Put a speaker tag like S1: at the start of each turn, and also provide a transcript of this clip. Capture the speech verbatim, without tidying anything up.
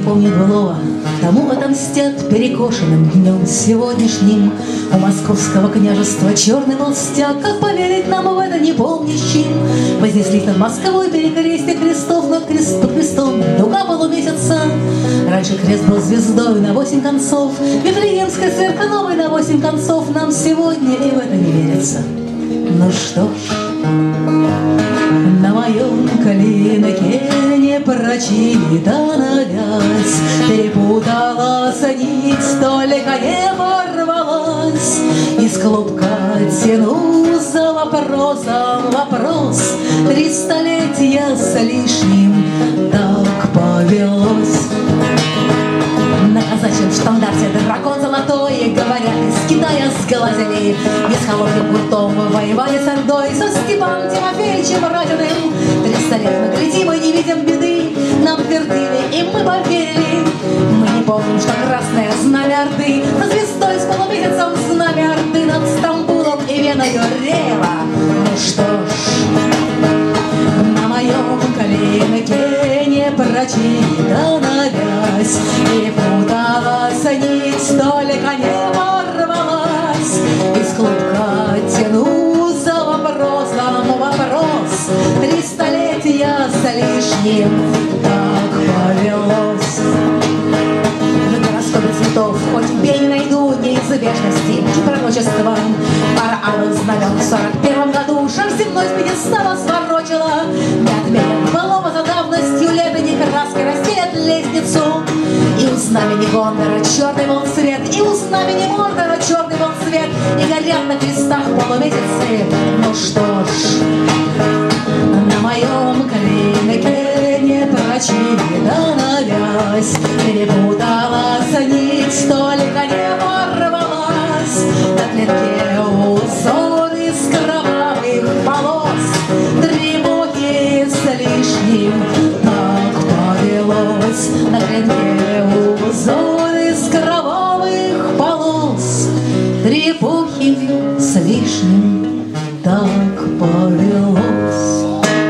S1: помнит былого, тому отомстят перекошенным днем сегодняшним. У московского княжества черный толстяк, как поверить нам в это не помнящим. Вознеслись над Москвой перекрестие крестов, над крест, под крестом дуга полумесяца. Раньше крест был звездой на восемь концов, Вифлеемская церковь новой на восемь концов. Нам сегодня и в это не верится. Ну что ж, на моем клиноке не прочитана вязь, перепуталась нить, только не порвалась. Из клубка тяну за вопросом вопрос, три столетия с лишним так повелось. На казачьем штандарте дракон золотой, говорят, из Китая сглазили, без холодным гуртом воевали с Ордой, со Степаном Тимофеевичем Разиным. Триста лет мы глядим и не видим беды, нам твердили, и мы поверили. Мы не помним, что красное знамя Орды со звездой с полумесяцем, знамя Орды над Стамбулом и Веною рева. Ну что ж, на моем клиноке не прочитана вязь, перепуталась нить, только не порвалась. Из клубка тяну за вопросом вопрос, три столетия с лишним так повелось. В гороскопе цветов хоть бей не найду неизбежности и пророчества. Пара алых знамен в сорок первом году шар земной с пьедестала сворочила. Не отменят былого за давностью лета, не краской расстелят лестницу. И у знамени Гондора черный был цвет, и у знамени Мордора черный был цвет, и горят на крестах полумесяцы. Ну что ж, на моем клиноке не прочитана вязь, перепуталась нить, только не порвалась. На клинке узор из кровавых полос, три эпохи с лишним так повелось. На клинке узор из кровавых полос, три эпохи с лишним так повелось.